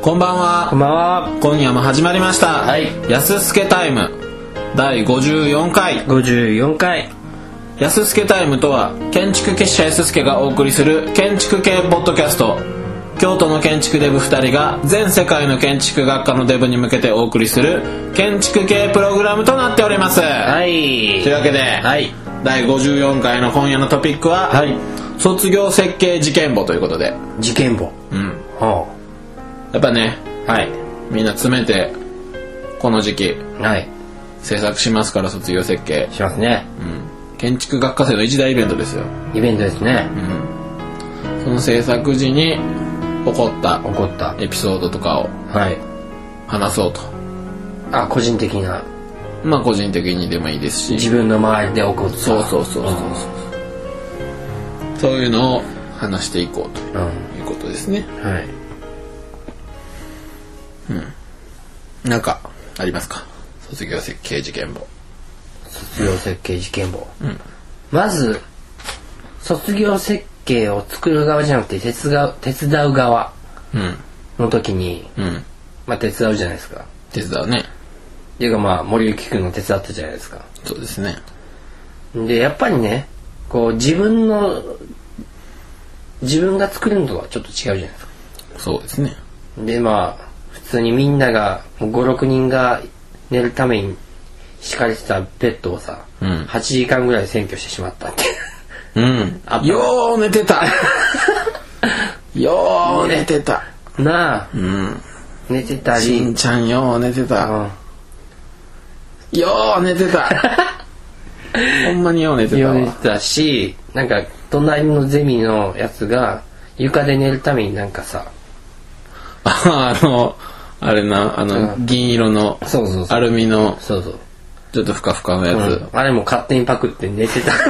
こんばんは。 こんばんは。 今夜も始まりました。 はい。 やすすけタイム第54回。 54回。 やすすけタイムとは建築結社やすすけがお送りする建築系ポッドキャスト。京都の建築デブ2人が全世界の建築学科のデブに向けてお送りする建築系プログラムとなっております。 はい。 というわけで、 はい、 第54回の今夜のトピックは、 はい、 卒業設計事件簿ということで。 事件簿。 うん。 はやっぱね、 あ、はい。 みんな詰めてこの時期、 はい。 制作しますから卒業設計。 しますね。 うん。建築学科生の一大イベントですよ。 イベントですね。 うん。その制作時に起こったエピソードとかを話そうと。 あ、個人的な。 まあ個人的にでもいいですし。 自分の周りで起こった。 そう。そういうのを話していこうということですね。 はい。 うん。なんかありますか？卒業設計事件簿。 卒業設計事件簿。 うん。 まず卒業設計を作る側じゃなくて手伝う側の時に、 うん。 まあ手伝うじゃないですか。 手伝うね。 っていうかまあ森幸君の手伝ったじゃないですか。 そうですね。 でやっぱりね、こう自分が作るのとはちょっと違うじゃないですか。 そうですね。でまあ普通にみんなが5、6人が寝るために敷かれてたベッドをさ、8時間ぐらい占拠してしまったって。 うん。よう寝てた。よう寝てた。 なあ。 うん。 寝てたり。 しんちゃんよう寝てた。よう寝てた。ほんまによう寝てたわ。 よう寝てたし、なんか隣のゼミのやつが床で寝るためになんかさ、 あれな、銀色のアルミのちょっとふかふかのやつ、 あれも勝手にパクって寝てた。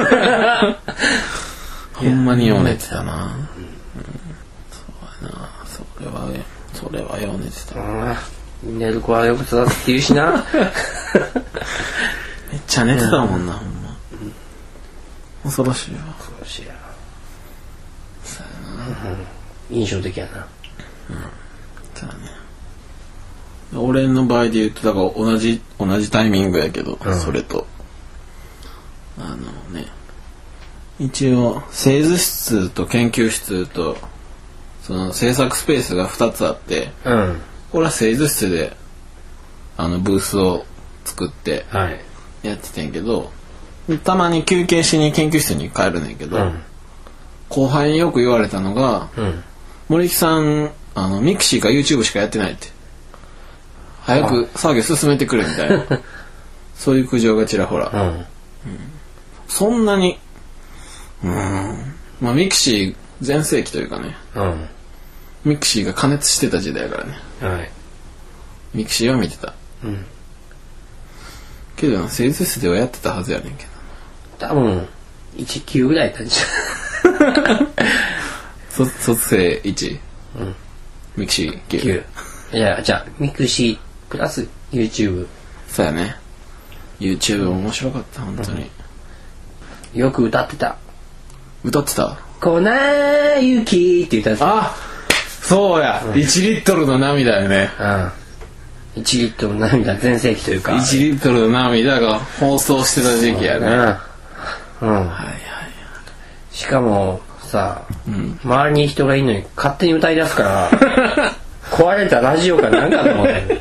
ほんまによう寝てたな。そうやな。それはよう寝てた。 寝る子はよく育つって言うしな。 めっちゃ寝てたもんな、ほんま。恐ろしいわ。 恐ろしいや。そうやな。印象的やな。 そうやね。俺の場合で言うとだから同じタイミングやけど、それとね、一応製図室と研究室とその制作スペースが2つあって、俺は製図室でブースを作ってやっててんけど、たまに休憩しに研究室に帰るねんけど、後輩によく言われたのが、森木さんミクシーか YouTube しかやってないって、早く作業進めてくれみたいなそういう苦情がちらほら、そんなにまあミクシー全盛期というかね、ミクシーが加熱してた時代やからね、ミクシーを見てた、けど製図室ではやってたはずやねんけど、 多分1級ぐらいやったんじゃ卒生1、ミクシー9。 いや、じゃあミクシープラス YouTube。 そうやね。 YouTube 面白かった本当に、 よく歌ってた。 歌ってた。 粉雪って言ったやつ。 あ、そうや、1リットルの涙よね。 1リットルの涙全盛期というか、 1リットルの涙が放送してた時期やね。はいはい。 しかもさ、周りに人がいるのに勝手に歌い出すから壊れたラジオかなんかと思って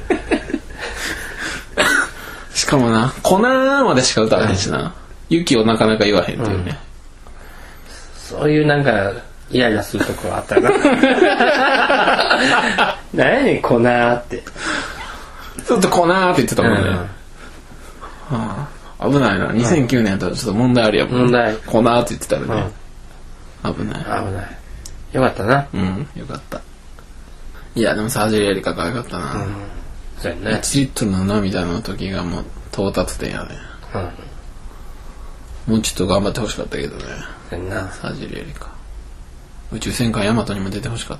しかもな、粉までしか歌わへんしな、雪をなかなか言わへんっていうね、 そういうなんかイライラするとこがあったな。何やねん粉って、 ちょっと粉って言ってたもんね、危ないな。2009年だとちょっと問題あるやもん。 問題。 粉って言ってたらね、危ない。 よかったな。 よかった。いやでもサージェリーやり方がよかったな、 そうやね。 1リットルの涙の時がもう到達点やね、もうちょっと頑張ってほしかったけどね。 そうやな。 サージェリーやりか。宇宙戦艦ヤマトにも出てほしかった。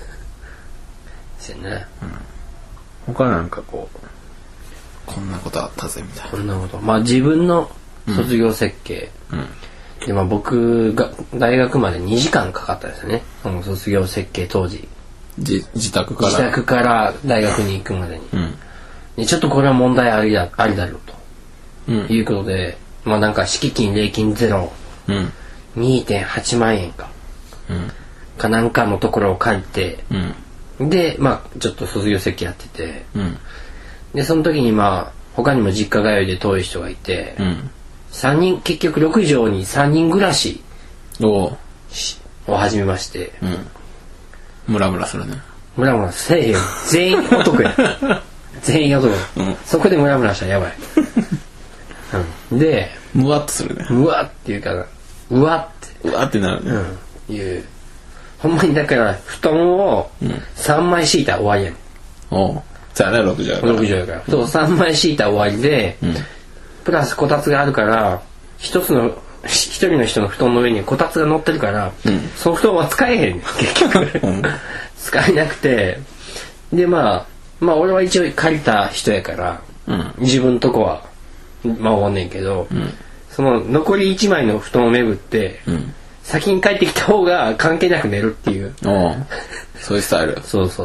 そうやね。 他なんかこんなことあったぜみたいな。 こんなこと。まあ自分の卒業設計、でまあ僕が大学まで2時間かかったですよね。その卒業設計当時。 自宅から大学に行くまでに、でちょっとこれは問題ありだろうと、いうことで、まあなんか敷金礼金ゼロ、2.8 万円か、かなんかのところを借りて、でまあちょっと卒業設計やってて、でその時にまあ他にも実家通いで遠い人がいて、3人結局6畳に3人暮らしを始めまして、 ムラムラするね。 ムラムラせえへん。全員男や。全員男、そこでムラムラしたらやばい、でムワッとするね。 うわっていうかうわってなるね、 いうほんまにだから布団を3枚敷いたら終わりやねん。 おうじゃあね6畳やから。 6畳やから。そう3枚敷いたら終わりで、プラスこたつがあるから一人の人の布団の上にこたつが乗ってるから、その布団は使えへんねん結局、使えなくて、でまあ俺は一応借りた人やから、自分のとこは守んねんけど、その残り1枚の布団をめぐって、先に帰ってきた方が関係なく寝るっていうそういうスタイル。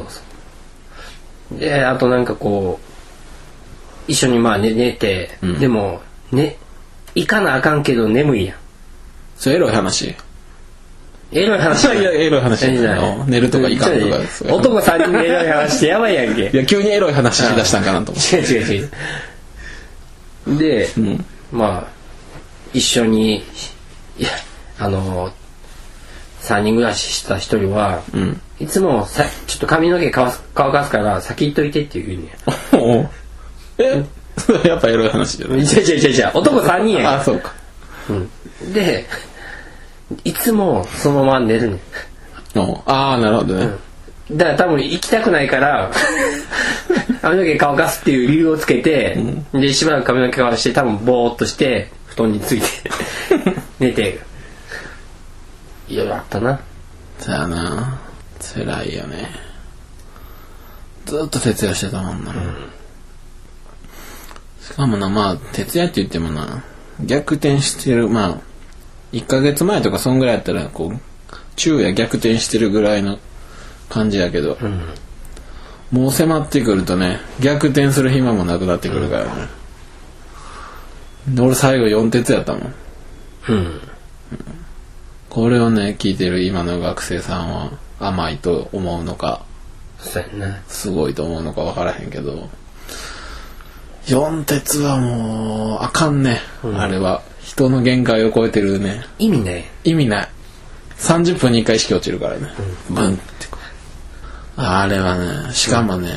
そうで、あとなんかこう一緒にまあ 寝て、でも行かなあかんけど眠いやん。 それエロい話。 エロい話いやエロい話寝るとか行かんとかです。 男3人でエロい話ってやばいやんけ。 いや急にエロい話しだしたんかなと思って。 違うで、まあ一緒に3人暮らしした一人は、いつもちょっと髪の毛乾かすから先行っといてっていう風にやっぱエロい話じゃない。 違う男3人やんか。 あそうか、 でいつもそのまま寝るねん。 ああなるほどね、 だから多分行きたくないから髪の毛乾かすっていう理由をつけて、でしばらく髪の毛乾かして多分ボーっとして布団について寝ていろいろあったな。 そうやな、辛いよね。ずっと徹夜してたもんな、しかもな、まあ徹夜って言ってもな逆転してる、まあ1ヶ月前とかそんぐらいやったらこう昼夜逆転してるぐらいの感じやけど、もう迫ってくるとね逆転する暇もなくなってくるからね、で俺最後4徹やったもん、これをね聞いてる今の学生さんは甘いと思うのか、 そうやな、 すごいと思うのか分からへんけど、4徹はもうあかんね、あれは人の限界を超えてるね。 意味ない 30分に1回意識落ちるからね、バンってあれはね、しかもね、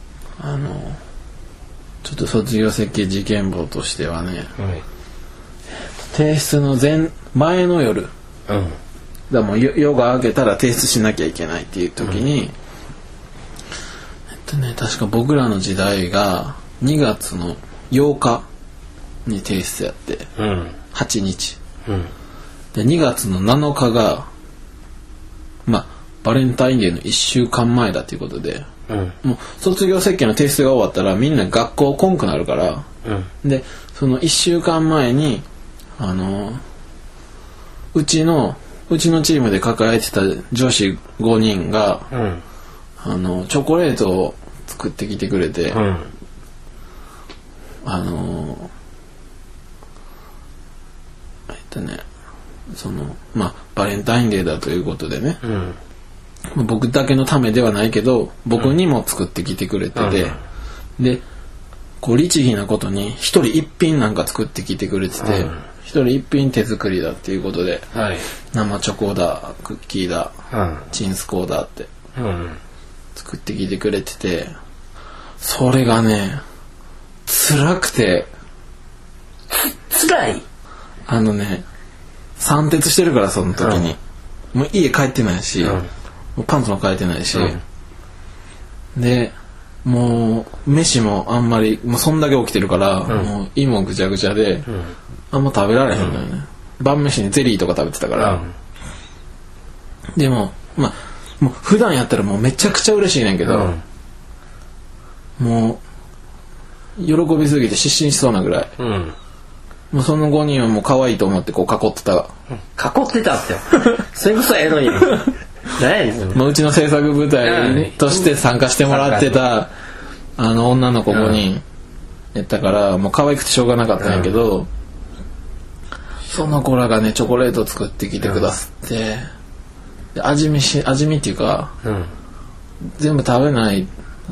ちょっと卒業設計事件簿としてはね、提出の前の夜、だもう夜が明けたら提出しなきゃいけないっていう時に、確か僕らの時代が2月の8日に提出やって、8日、で2月の7日がまあバレンタインデーの1週間前だということで、もう卒業設計の提出が終わったらみんな学校来んくなるから、でその1週間前にうちのチームで抱えてた女子5人が、チョコレートを作ってきてくれて、そのまあバレンタインデーだということでね、僕だけのためではないけど僕にも作ってきてくれてて、でこう律儀なことに一人一品なんか作ってきてくれてて、一人一品手作りだっていうことで、生チョコだクッキーだ、チンスコーだって、作ってきてくれてて、それがね辛くて辛い。 3徹してるからその時に、もう家帰ってないし、もうパンツも変えてないし、でもう飯もあんまりもうそんだけ起きてるから、もう胃もぐちゃぐちゃで、あんま食べられへんのよね、晩飯にゼリーとか食べてたから、でもまあもう普段やったらもうめちゃくちゃ嬉しいねんけど、もう喜びすぎて失神しそうなぐらい、もうその5人はもう可愛いと思ってこう囲ってたってそれこそエロいやんまあ、うちの制作部隊として参加してもらってた女の子5人やったからもう可愛くてしょうがなかったんやけど、その子らがねチョコレート作ってきてくださって、で味見っていうか、全部食べない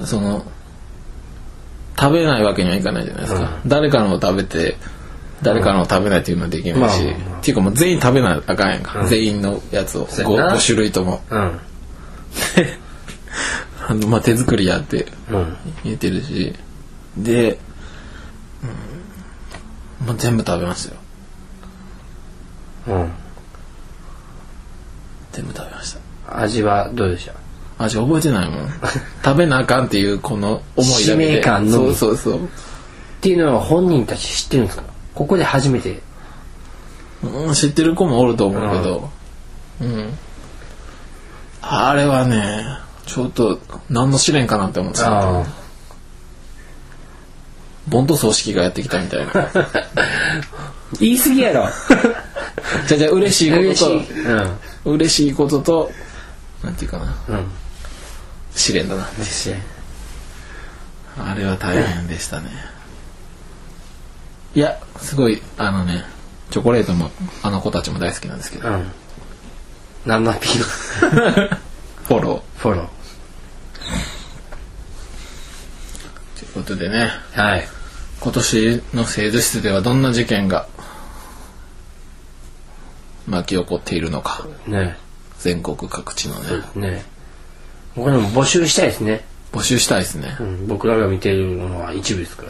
わけにはいかないじゃないですか、誰かのを食べて誰かのを食べないっていうのはできないし、っていうかもう全員食べなあかんやんか、全員のやつを 5種類とも、まあ手作りやって言ってるし、で、もう全部食べましたよ。全部食べました。 味はどうでした？ 味覚えてないもん。食べなあかんっていうこの思いだけで。 使命感のみ。 そう。 っていうのは本人たち知ってるんですか？ここで初めて。 知ってる子もおると思うけど、あれはね、ちょっと何の試練かなって思ってた。ボンと葬式がやってきたみたいな。 言い過ぎやろ。 じゃあ嬉しいことと、なんていうかな、試練だな。あれは大変でしたね。いやすごいチョコレートも子たちも大好きなんですけど、 何のアピール？ フォローということでね、 はい、 今年の製図室ではどんな事件が巻き起こっているのか、 ね、 全国各地のね。 そうですね。これも募集したいですね。 募集したいですね、 僕らが見ているのは一部ですから。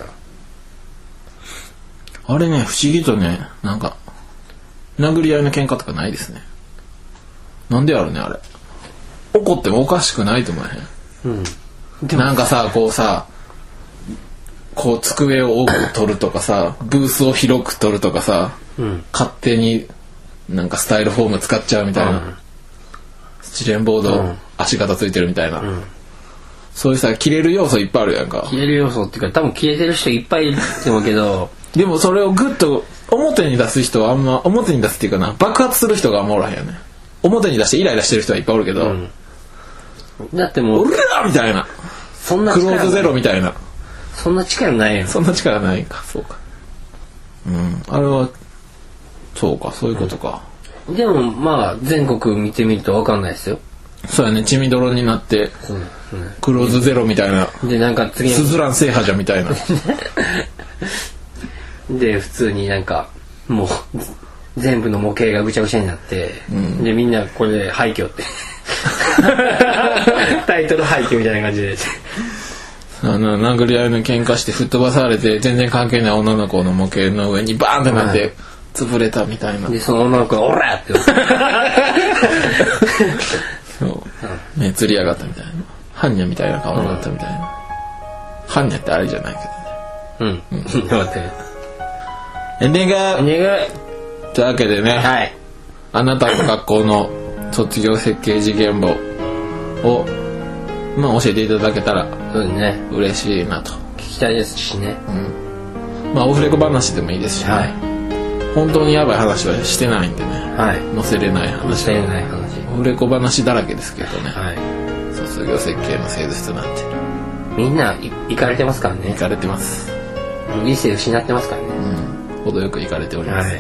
あれね、不思議とね、なんか殴り合いの喧嘩とかないですね。なんでやろうね、あれ。怒ってもおかしくないと思えへん。なんかさ、こう机を多く取るとかさ、ブースを広く取るとかさ、勝手になんかスタイルフォーム使っちゃうみたいな、スチレンボード、足型ついてるみたいな、そういうさ、切れる要素いっぱいあるやんか。 切れる要素っていうか、多分切れてる人いっぱいいると思うけどでもそれをグッと表に出す人はあんま、表に出すっていうかな、爆発する人があんまおらへんよね。表に出してイライラしてる人はいっぱいおるけど、 だってもううるらみたいな、 そんなクローズゼロみたいな、 そんな力ないよ。 そんな力ないか。そうか、あれはそうか、そういうことか。 でもまあ全国見てみると分かんないですよ。 そうやね、血みどろになって、クローズゼロみたいな、 でなんか次スズラン制覇者みたいなで普通になんかもう全部の模型がぐちゃぐちゃになって、でみんなこれで廃墟ってタイトル廃墟みたいな感じで殴り合いの喧嘩して吹っ飛ばされて、全然関係ない女の子の模型の上にバーンってなって潰れたみたいな。 でその女の子がオラってそう目つり上がったみたいな、ハンニャみたいな顔になったみたいな、ハンニャってあれじゃないけどね。エンディングというわけでね、 はい、 あなたの学校の卒業設計事件簿を教えていただけたら嬉しいなと。 聞きたいですしね、 オフレコ話でもいいですしね、本当にやばい話はしてないんでね、載せれない話、オフレコ話だらけですけどね、卒業設計の製図室なんてみんな行かれてますからね。 行かれてます。 理性失ってますからね。 程よく行かれております。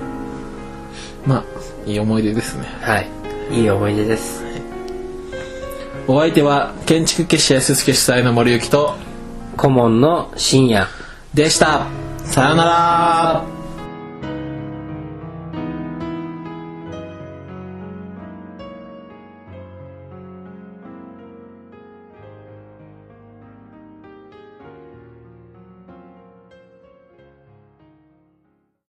いい思い出ですね。 いい思い出です。 お相手は建築結社安助主催の森幸と顧問の深夜でした。さよなら。